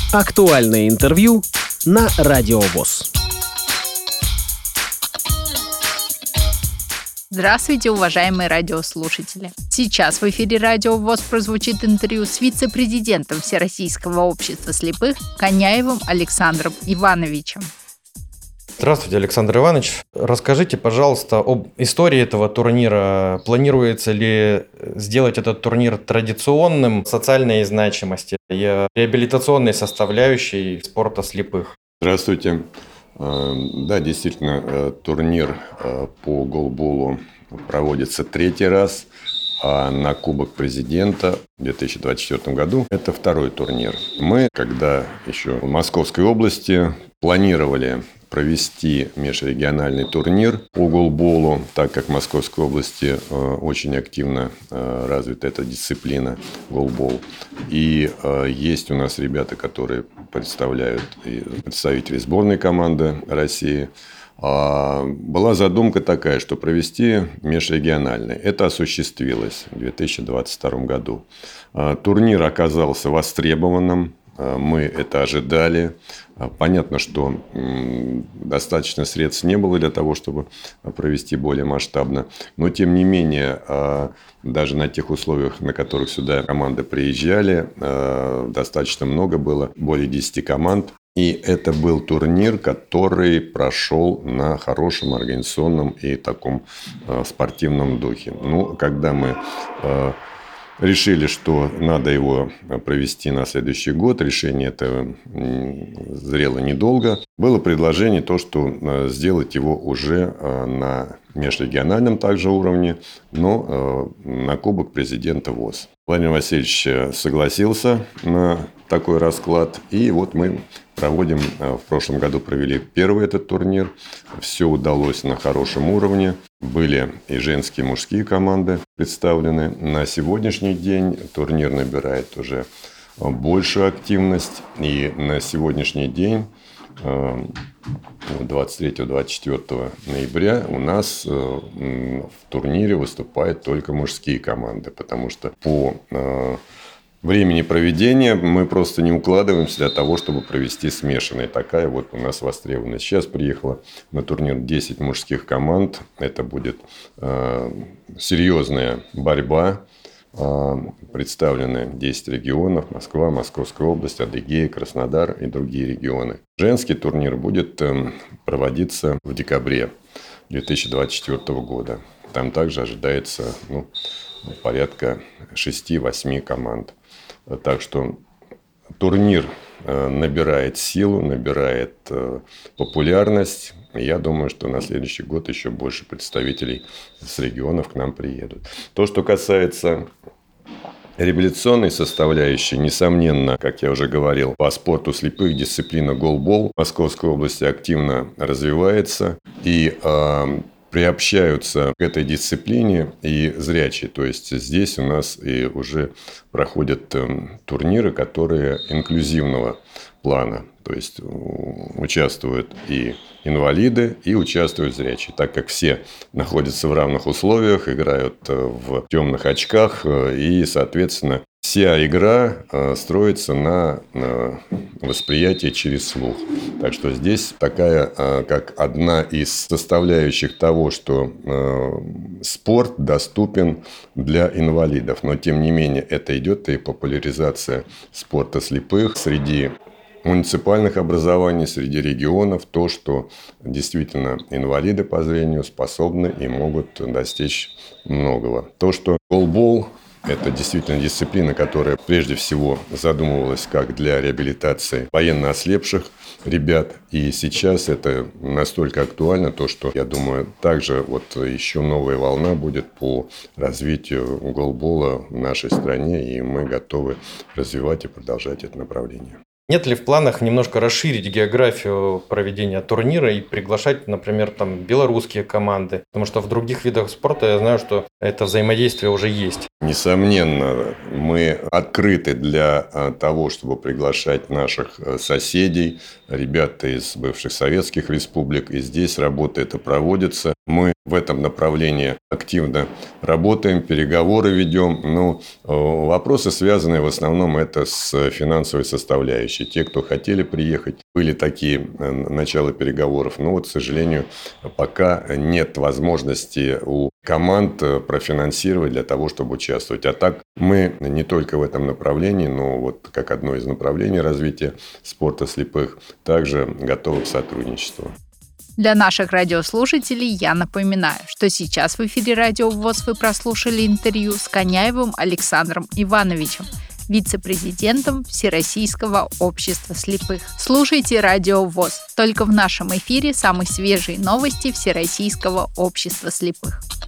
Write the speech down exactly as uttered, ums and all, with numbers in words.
Актуальное интервью на Радио ВОС. Здравствуйте, уважаемые радиослушатели! Сейчас в эфире Радио ВОС прозвучит интервью с вице-президентом Всероссийского общества слепых Коняевым Александром Ивановичем. Здравствуйте, Александр Иванович. Расскажите, пожалуйста, об истории этого турнира. Планируется ли сделать этот турнир традиционным, социальной значимости и реабилитационной составляющей спорта слепых? Здравствуйте. Да, действительно, турнир по голболу проводится третий раз, а на Кубок Президента в две тысячи двадцать четвёртом году это второй турнир. Мы, когда еще в Московской области планировали провести межрегиональный турнир по голболу, так как в Московской области очень активно развита эта дисциплина голбол. И есть у нас ребята, которые представляют представители сборной команды России. Была задумка такая, что провести межрегиональный. Это осуществилось в две тысячи двадцать втором году. Турнир оказался востребованным. Мы это ожидали. Понятно, что достаточно средств не было для того, чтобы провести более масштабно. Но, тем не менее, даже на тех условиях, на которых сюда команды приезжали, достаточно много было, более десяти команд. И это был турнир, который прошел на хорошем организационном и таком спортивном духе. Ну, когда мы решили, что надо его провести на следующий год. Решение это зрело недолго. Было предложение то, что сделать его уже на межрегиональном также уровне, но на Кубок Президента ВОС. Владимир Васильевич согласился на такой расклад. И вот мы проводим, в прошлом году провели первый этот турнир. Все удалось на хорошем уровне. Были и женские, и мужские команды представлены. На сегодняшний день турнир набирает уже большую активность. И на сегодняшний день, двадцать третьего — двадцать четвёртого ноября, у нас в турнире выступают только мужские команды. Потому что по времени проведения мы просто не укладываемся для того, чтобы провести смешанный. Такая вот у нас востребованность. Сейчас приехало на турнир десять мужских команд. Это будет э, серьезная борьба. Э, представлены десять регионов. Москва, Московская область, Адыгея, Краснодар и другие регионы. Женский турнир будет э, проводиться в декабре две тысячи двадцать четвёртого года. Там также ожидается ну, порядка шести-восьми команд. Так что турнир набирает силу, набирает популярность. Я думаю, что на следующий год еще больше представителей с регионов к нам приедут. То, что касается реабилитационной составляющей, несомненно, как я уже говорил, по спорту слепых дисциплина голбол в Московской области активно развивается. И э, приобщаются к этой дисциплине и зрячие. То есть здесь у нас и уже проходят турниры, которые инклюзивного плана. То есть участвуют и инвалиды, и участвуют зрячие. Так как все находятся в равных условиях, играют в темных очках, и, соответственно, вся игра строится на восприятии через слух. Так что здесь такая, как одна из составляющих того, что спорт доступен для инвалидов. Но, тем не менее, это идет и популяризация спорта слепых среди муниципальных образований, среди регионов. То, что действительно инвалиды по зрению способны и могут достичь многого. То, что голбол – это действительно дисциплина, которая прежде всего задумывалась как для реабилитации военно ослепших ребят. И сейчас это настолько актуально, то, что, я думаю, также вот еще новая волна будет по развитию голбола в нашей стране, и мы готовы развивать и продолжать это направление. Нет ли в планах немножко расширить географию проведения турнира и приглашать, например, там белорусские команды? Потому что в других видах спорта я знаю, что это взаимодействие уже есть. Несомненно, мы открыты для того, чтобы приглашать наших соседей, ребят из бывших советских республик. И здесь работа эта проводится. Мы в этом направлении активно работаем, переговоры ведем. Но вопросы, связанные в основном это с финансовой составляющей. Те, кто хотели приехать, были такие начала переговоров. Но вот, к сожалению, пока нет возможности у команд профинансировать для того, чтобы участвовать. А так мы не только в этом направлении, но вот как одно из направлений развития спорта слепых, также готовы к сотрудничеству. Для наших радиослушателей я напоминаю, что сейчас в эфире Радио ВОС вы прослушали интервью с Коняевым Александром Ивановичем, вице-президентом Всероссийского общества слепых. Слушайте Радио ВОС. Только в нашем эфире самые свежие новости Всероссийского общества слепых.